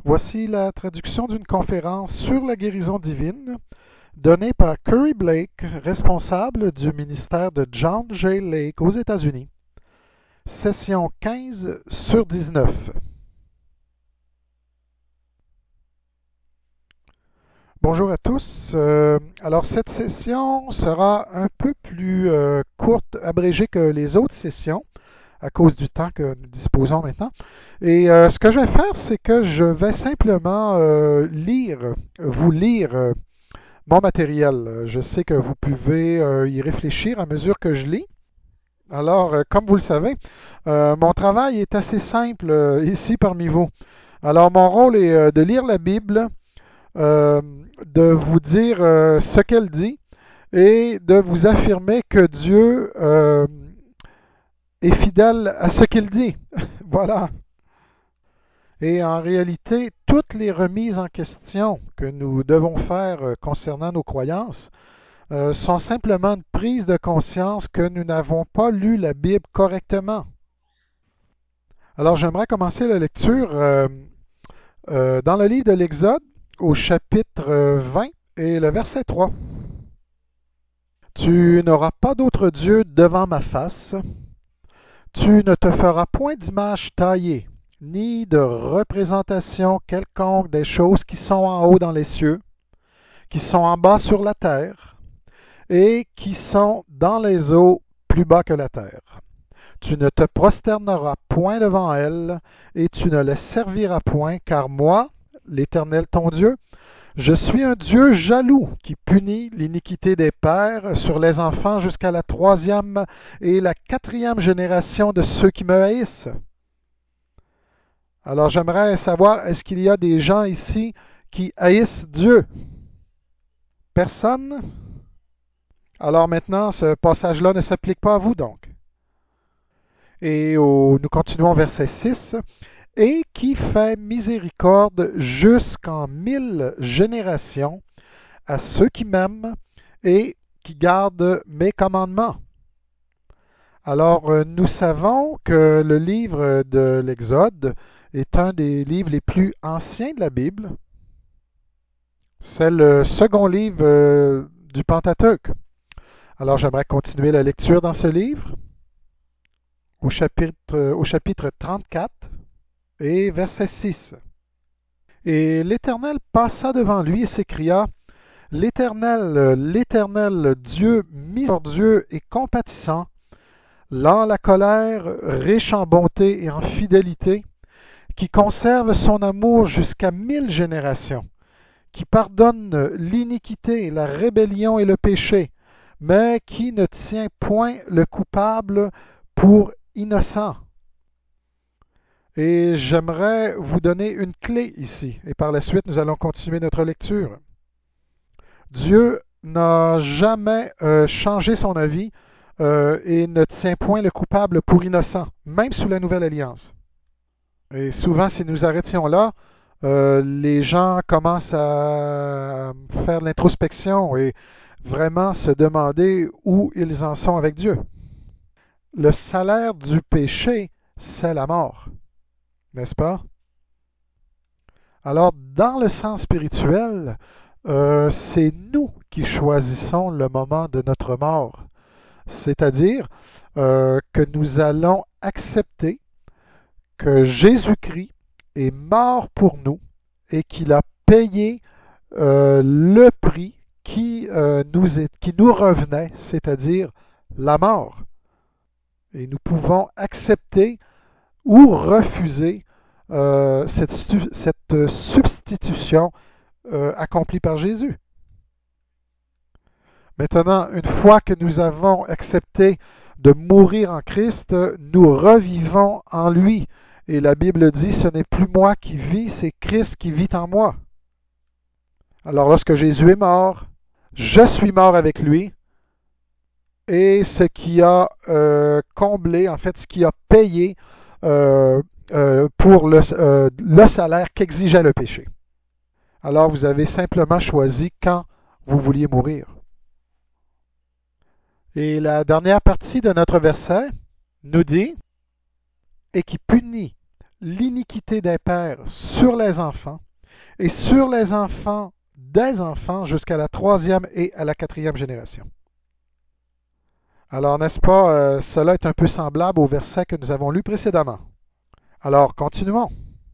Voici la traduction d'une conférence sur la guérison divine donnée par Curry Blake, responsable du ministère de John J. Lake aux États-Unis. Session 15/19. Bonjour à tous. Alors cette session sera un peu plus courte, abrégée que les autres sessions à cause du temps que nous disposons maintenant. Et ce que je vais faire, c'est que je vais simplement vous lire mon matériel. Je sais que vous pouvez y réfléchir à mesure que je lis. Alors, comme vous le savez, mon travail est assez simple ici parmi vous. Alors, mon rôle est de lire la Bible, de vous dire ce qu'elle dit et de vous affirmer que Dieu est fidèle à ce qu'il dit. Voilà. Et en réalité, toutes les remises en question que nous devons faire concernant nos croyances sont simplement une prise de conscience que nous n'avons pas lu la Bible correctement. Alors, j'aimerais commencer la lecture dans le livre de l'Exode, au chapitre 20 et le verset 3. Tu n'auras pas d'autre Dieu devant ma face. Tu ne te feras point d'image taillée, ni de représentation quelconque des choses qui sont en haut dans les cieux, qui sont en bas sur la terre, et qui sont dans les eaux plus bas que la terre. Tu ne te prosterneras point devant elles, et tu ne les serviras point, car moi, l'Éternel ton Dieu, je suis un Dieu jaloux qui punit l'iniquité des pères sur les enfants jusqu'à la 3e et la 4e génération de ceux qui me haïssent. Alors j'aimerais savoir, est-ce qu'il y a des gens ici qui haïssent Dieu? Personne? Alors maintenant, ce passage-là ne s'applique pas à vous donc. Et nous continuons au verset 6. Et qui fait miséricorde jusqu'en 1000 générations à ceux qui m'aiment et qui gardent mes commandements. Alors, nous savons que le livre de l'Exode est un des livres les plus anciens de la Bible. C'est le second livre du Pentateuque. Alors, j'aimerais continuer la lecture dans ce livre au chapitre 34 et verset 6. Et l'Éternel passa devant lui et s'écria: l'Éternel, Dieu miséricordieux et compatissant, lent à la colère, riche en bonté et en fidélité, qui conserve son amour jusqu'à 1000 générations, qui pardonne l'iniquité, la rébellion et le péché, mais qui ne tient point le coupable pour innocent. Et j'aimerais vous donner une clé ici, et par la suite nous allons continuer notre lecture. Dieu n'a jamais changé son avis et ne tient point le coupable pour innocent, même sous la Nouvelle Alliance. Et souvent, si nous arrêtions là, les gens commencent à faire de l'introspection et vraiment se demander où ils en sont avec Dieu. Le salaire du péché, c'est la mort, n'est-ce pas? Alors, dans le sens spirituel, c'est nous qui choisissons le moment de notre mort. C'est-à-dire que nous allons accepter que Jésus-Christ est mort pour nous et qu'il a payé le prix qui nous revenait, c'est-à-dire la mort. Et nous pouvons accepter ou refuser cette substitution accomplie par Jésus. Maintenant, une fois que nous avons accepté de mourir en Christ, nous revivons en lui. Et la Bible dit, ce n'est plus moi qui vis, c'est Christ qui vit en moi. Alors lorsque Jésus est mort, je suis mort avec lui. Et ce qui a comblé, en fait, ce qui a payé pour le salaire qu'exigeait le péché. Alors vous avez simplement choisi quand vous vouliez mourir. Et la dernière partie de notre verset nous dit: et qui punit l'iniquité des pères sur les enfants et sur les enfants des enfants jusqu'à la troisième et à la quatrième génération. Alors, n'est-ce pas, cela est un peu semblable au verset que nous avons lu précédemment. Alors, continuons.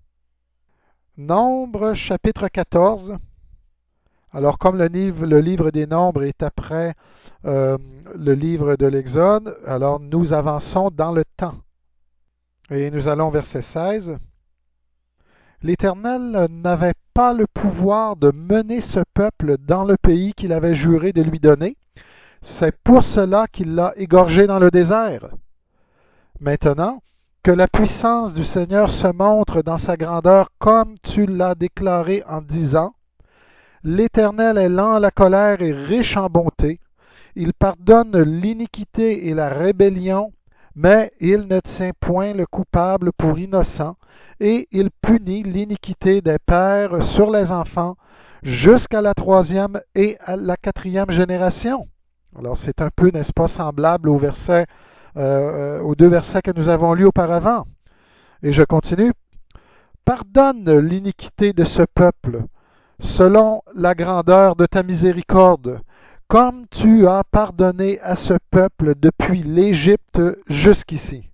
Nombre chapitre 14. Alors, comme le livre des Nombres est après le livre de l'Exode, alors nous avançons dans le temps. Et nous allons au verset 16. L'Éternel n'avait pas le pouvoir de mener ce peuple dans le pays qu'il avait juré de lui donner. C'est pour cela qu'il l'a égorgé dans le désert. Maintenant, que la puissance du Seigneur se montre dans sa grandeur comme tu l'as déclaré en disant, l'Éternel est lent à la colère et riche en bonté. Il pardonne l'iniquité et la rébellion, mais il ne tient point le coupable pour innocent, et il punit l'iniquité des pères sur les enfants jusqu'à la troisième et à la quatrième génération. Alors c'est un peu, n'est-ce pas, semblable aux deux versets que nous avons lus auparavant. Et je continue. Pardonne l'iniquité de ce peuple, selon la grandeur de ta miséricorde, comme tu as pardonné à ce peuple depuis l'Égypte jusqu'ici.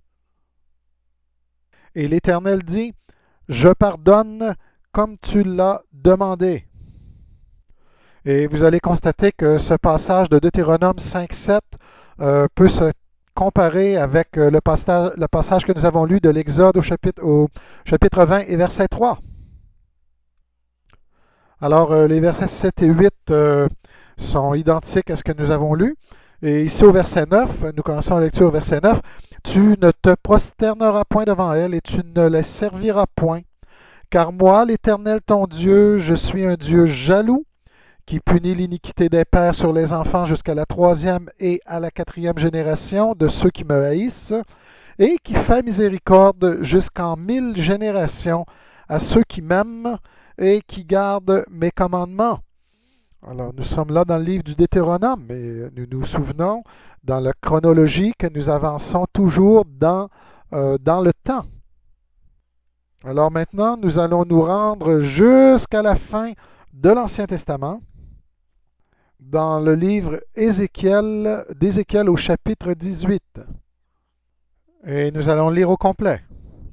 Et l'Éternel dit, je pardonne comme tu l'as demandé. Et vous allez constater que ce passage de Deutéronome 5.7 peut se comparer avec le passage que nous avons lu de l'Exode au chapitre 20 et verset 3. Alors, les versets 7 et 8 sont identiques à ce que nous avons lu. Et ici au verset 9, nous commençons la lecture au verset 9. Tu ne te prosterneras point devant elle et tu ne les serviras point. Car moi, l'Éternel ton Dieu, je suis un Dieu jaloux, qui punit l'iniquité des pères sur les enfants jusqu'à la troisième et à la quatrième génération de ceux qui me haïssent, et qui fait miséricorde jusqu'en 1000 générations à ceux qui m'aiment et qui gardent mes commandements. Alors, nous sommes là dans le livre du Deutéronome, mais nous nous souvenons dans la chronologie que nous avançons toujours dans le temps. Alors maintenant, nous allons nous rendre jusqu'à la fin de l'Ancien Testament, dans le livre d'Ézéchiel au chapitre 18. Et nous allons lire au complet.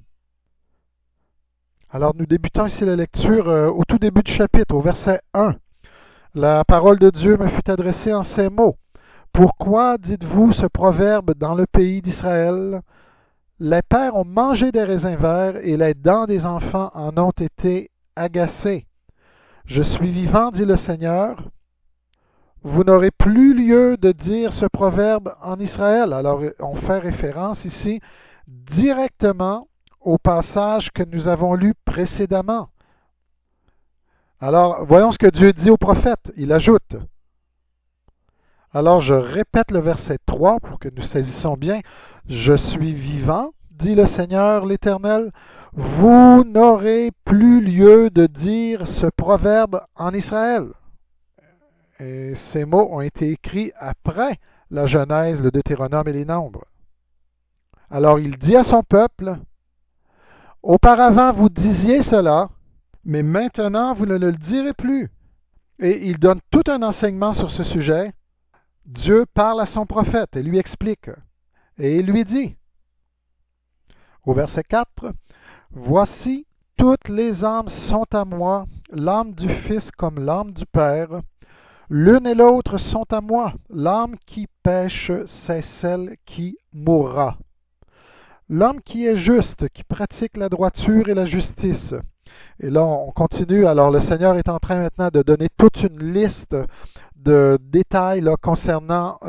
Alors nous débutons ici la lecture au tout début du chapitre, au verset 1. La parole de Dieu me fut adressée en ces mots. Pourquoi dites-vous ce proverbe dans le pays d'Israël? Les pères ont mangé des raisins verts et les dents des enfants en ont été agacées. Je suis vivant, dit le Seigneur. Vous n'aurez plus lieu de dire ce proverbe en Israël. Alors, on fait référence ici directement au passage que nous avons lu précédemment. Alors, voyons ce que Dieu dit au prophète. Il ajoute. Alors, je répète le verset 3 pour que nous saisissons bien. Je suis vivant, dit le Seigneur l'Éternel. Vous n'aurez plus lieu de dire ce proverbe en Israël. Et ces mots ont été écrits après la Genèse, le Deutéronome et les Nombres. Alors il dit à son peuple, auparavant vous disiez cela, mais maintenant vous ne le direz plus. Et il donne tout un enseignement sur ce sujet. Dieu parle à son prophète et lui explique. Et il lui dit, au verset 4, voici, toutes les âmes sont à moi, l'âme du Fils comme l'âme du Père. L'une et l'autre sont à moi. L'âme qui pêche, c'est celle qui mourra. L'homme qui est juste, qui pratique la droiture et la justice. Et là, on continue. Alors, le Seigneur est en train maintenant de donner toute une liste de détails là, concernant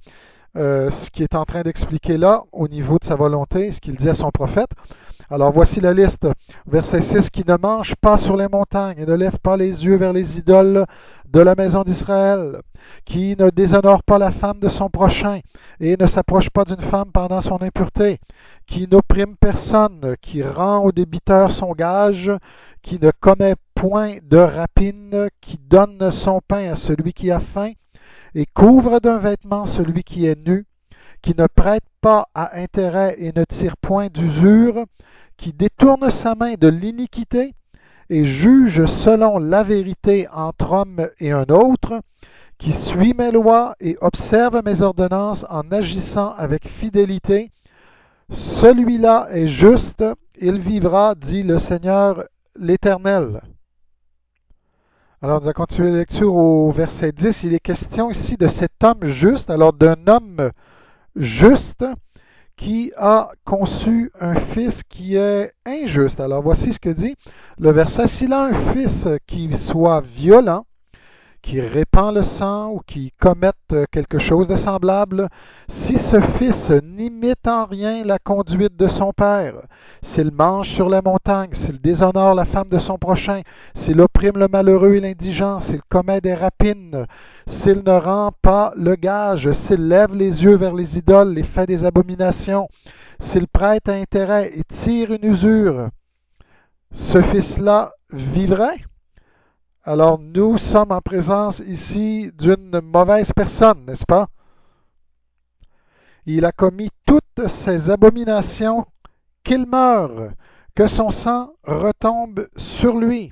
ce qu'il est en train d'expliquer là au niveau de sa volonté, ce qu'il dit à son prophète. Alors voici la liste, verset 6, qui ne mange pas sur les montagnes et ne lève pas les yeux vers les idoles de la maison d'Israël, qui ne déshonore pas la femme de son prochain et ne s'approche pas d'une femme pendant son impureté, qui n'opprime personne, qui rend au débiteur son gage, qui ne commet point de rapine, qui donne son pain à celui qui a faim et couvre d'un vêtement celui qui est nu, qui ne prête pas à intérêt et ne tire point d'usure, qui détourne sa main de l'iniquité et juge selon la vérité entre homme et un autre, qui suit mes lois et observe mes ordonnances en agissant avec fidélité, celui-là est juste, il vivra, dit le Seigneur l'Éternel. Alors, nous allons continuer la lecture au verset 10. Il est question ici de cet homme juste, alors d'un homme juste qui a conçu un fils qui est injuste. Alors, voici ce que dit le verset. S'il a un fils qui soit violent, qui répand le sang ou qui commette quelque chose de semblable, si ce fils n'imite en rien la conduite de son père, s'il mange sur la montagne, s'il déshonore la femme de son prochain, s'il opprime le malheureux et l'indigent, s'il commet des rapines, s'il ne rend pas le gage, s'il lève les yeux vers les idoles, les fait des abominations, s'il prête à intérêt et tire une usure, ce fils-là vivrait? Alors nous sommes en présence ici d'une mauvaise personne, n'est-ce pas? Il a commis toutes ces abominations, qu'il meure, que son sang retombe sur lui.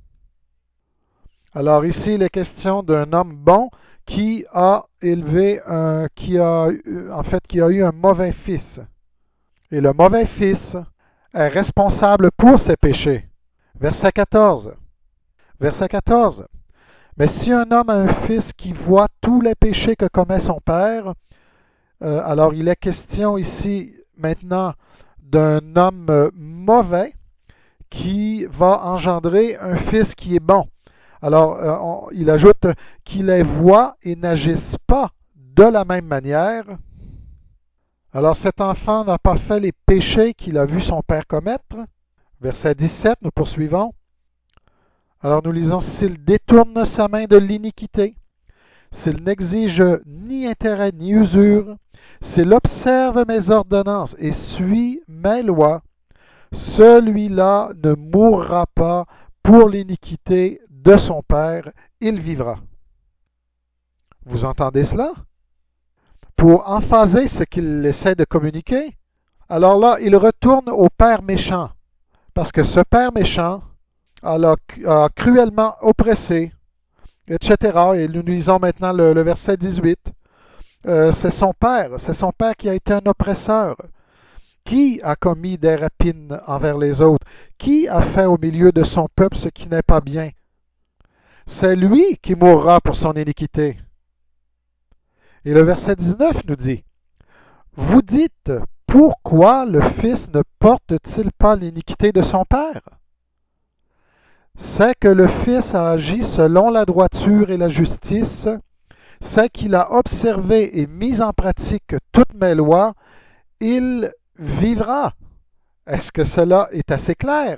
Alors ici, il est question d'un homme bon qui a élevé qui a eu un mauvais fils. Et le mauvais fils est responsable pour ses péchés. Verset 14. Verset 14. Mais si un homme a un fils qui voit tous les péchés que commet son père, alors il est question ici maintenant d'un homme mauvais qui va engendrer un fils qui est bon. Alors il ajoute qu'il les voit et n'agisse pas de la même manière. Alors cet enfant n'a pas fait les péchés qu'il a vu son père commettre. Verset 17, nous poursuivons. Alors nous lisons, s'il détourne sa main de l'iniquité, s'il n'exige ni intérêt ni usure, s'il observe mes ordonnances et suit mes lois, celui-là ne mourra pas pour l'iniquité de son père, il vivra. Vous entendez cela? Pour emphaser ce qu'il essaie de communiquer, alors là, il retourne au père méchant, parce que ce père méchant a cruellement oppressé, etc. Et nous lisons maintenant le verset 18. C'est son père qui a été un oppresseur. Qui a commis des rapines envers les autres? Qui a fait au milieu de son peuple ce qui n'est pas bien? C'est lui qui mourra pour son iniquité. Et le verset 19 nous dit, vous dites, pourquoi le Fils ne porte-t-il pas l'iniquité de son Père? C'est que le Fils a agi selon la droiture et la justice, c'est qu'il a observé et mis en pratique toutes mes lois, il vivra. Est-ce que cela est assez clair?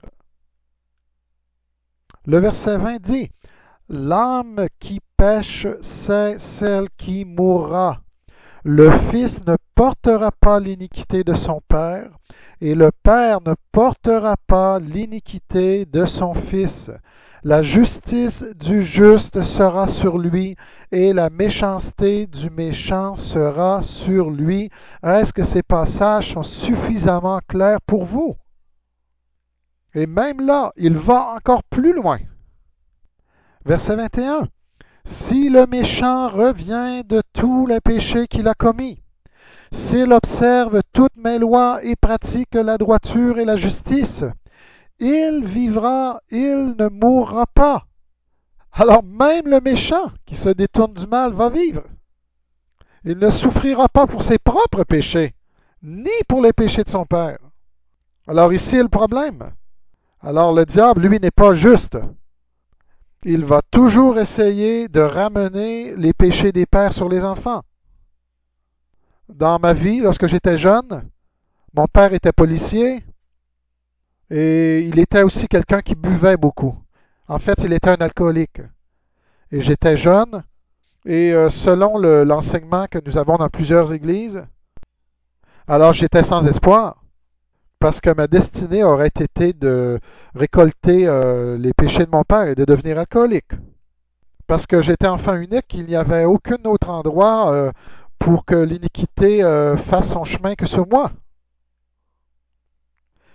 Le verset 20 dit, l'âme qui pêche, c'est celle qui mourra. Le Fils ne portera pas l'iniquité de son Père, et le Père ne portera pas l'iniquité de son Fils. La justice du juste sera sur lui, et la méchanceté du méchant sera sur lui. Est-ce que ces passages sont suffisamment clairs pour vous? Et même là, il va encore plus loin. Verset 21. Si le méchant revient de tous les péchés qu'il a commis, s'il observe toutes mes lois et pratique la droiture et la justice, il vivra, il ne mourra pas. Alors même le méchant qui se détourne du mal va vivre. Il ne souffrira pas pour ses propres péchés, ni pour les péchés de son père. Alors ici est le problème. Alors le diable, lui, n'est pas juste. Il va toujours essayer de ramener les péchés des pères sur les enfants. Dans ma vie, lorsque j'étais jeune, mon père était policier et il était aussi quelqu'un qui buvait beaucoup. En fait, il était un alcoolique. Et j'étais jeune et selon l'enseignement que nous avons dans plusieurs églises, alors j'étais sans espoir parce que ma destinée aurait été de récolter les péchés de mon père et de devenir alcoolique. Parce que j'étais enfant unique, il n'y avait aucun autre endroit pour que l'iniquité fasse son chemin que sur moi.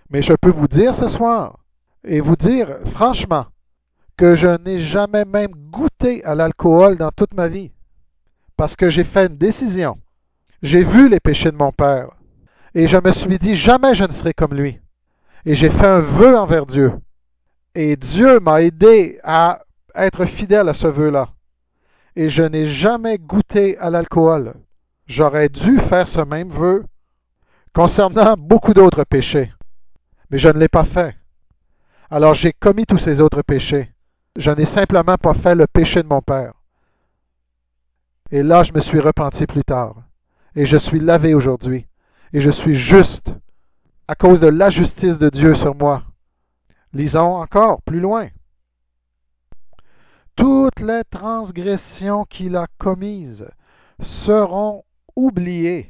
Mais je peux vous dire ce soir, et vous dire franchement, que je n'ai jamais même goûté à l'alcool dans toute ma vie, parce que j'ai fait une décision. J'ai vu les péchés de mon père, et je me suis dit, jamais je ne serai comme lui. Et j'ai fait un vœu envers Dieu. Et Dieu m'a aidé à être fidèle à ce vœu-là. Et je n'ai jamais goûté à l'alcool. J'aurais dû faire ce même vœu concernant beaucoup d'autres péchés, mais je ne l'ai pas fait. Alors j'ai commis tous ces autres péchés. Je n'ai simplement pas fait le péché de mon père. Et là, je me suis repenti plus tard. Et je suis lavé aujourd'hui. Et je suis juste à cause de la justice de Dieu sur moi. Lisons encore plus loin. Toutes les transgressions qu'il a commises seront oubliées.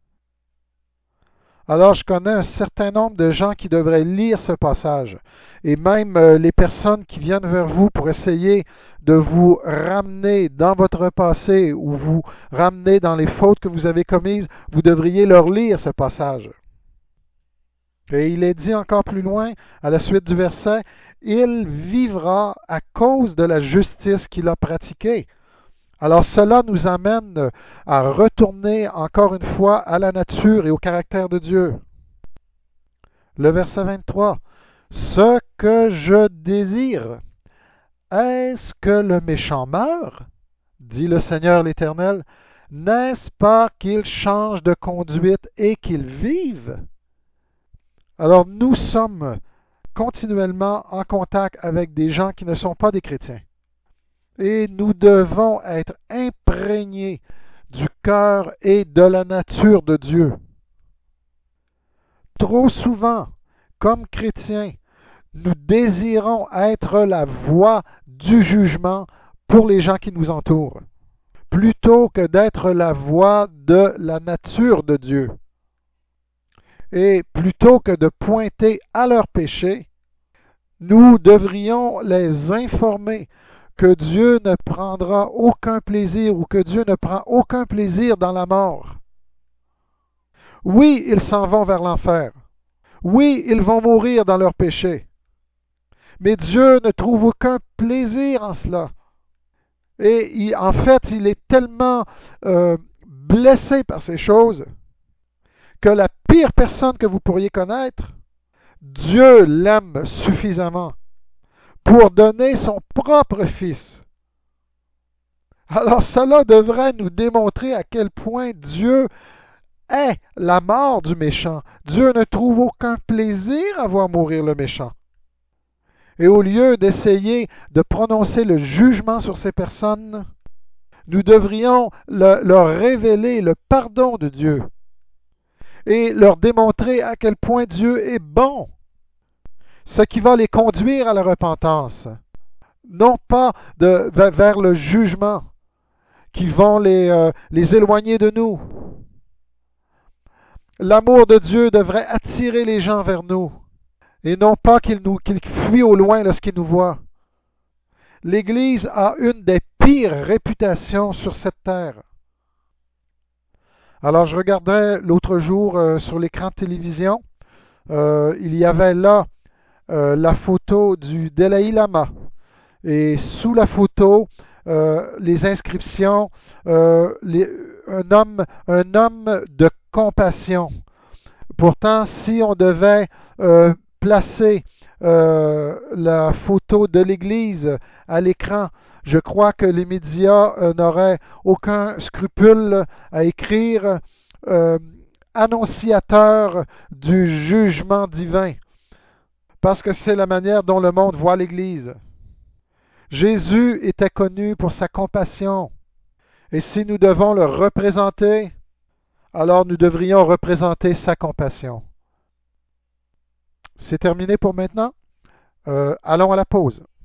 Alors, je connais un certain nombre de gens qui devraient lire ce passage. Et même les personnes qui viennent vers vous pour essayer de vous ramener dans votre passé ou vous ramener dans les fautes que vous avez commises, vous devriez leur lire ce passage. Et il est dit encore plus loin, à la suite du verset, il vivra à cause de la justice qu'il a pratiquée. Alors cela nous amène à retourner encore une fois à la nature et au caractère de Dieu. Le verset 23. Ce que je désire, est-ce que le méchant meure? Dit le Seigneur l'Éternel. N'est-ce pas qu'il change de conduite et qu'il vive? Alors nous sommes continuellement en contact avec des gens qui ne sont pas des chrétiens. Et nous devons être imprégnés du cœur et de la nature de Dieu. Trop souvent, comme chrétiens, nous désirons être la voix du jugement pour les gens qui nous entourent, plutôt que d'être la voix de la nature de Dieu. Et plutôt que de pointer à leurs péchés, nous devrions les informer que Dieu ne prendra aucun plaisir ou que Dieu ne prend aucun plaisir dans la mort. Oui, ils s'en vont vers l'enfer. Oui, ils vont mourir dans leurs péchés. Mais Dieu ne trouve aucun plaisir en cela. Et en fait, il est tellement blessé par ces choses que la pire personne que vous pourriez connaître, Dieu l'aime suffisamment pour donner son propre Fils. Alors cela devrait nous démontrer à quel point Dieu est la mort du méchant. Dieu ne trouve aucun plaisir à voir mourir le méchant. Et au lieu d'essayer de prononcer le jugement sur ces personnes, nous devrions leur révéler le pardon de Dieu et leur démontrer à quel point Dieu est bon, ce qui va les conduire à la repentance, non pas vers le jugement qui vont les éloigner de nous. L'amour de Dieu devrait attirer les gens vers nous et non pas qu'ils fuient au loin lorsqu'ils nous voient. L'Église a une des pires réputations sur cette terre. Alors, je regardais l'autre jour sur l'écran de télévision, il y avait là la photo du Dalai Lama. Et sous la photo, les inscriptions, un homme de compassion. Pourtant, si on devait placer la photo de l'Église à l'écran, je crois que les médias n'auraient aucun scrupule à écrire annonciateur du jugement divin, parce que c'est la manière dont le monde voit l'Église. Jésus était connu pour sa compassion, et si nous devons le représenter, alors nous devrions représenter sa compassion. C'est terminé pour maintenant. Allons à la pause.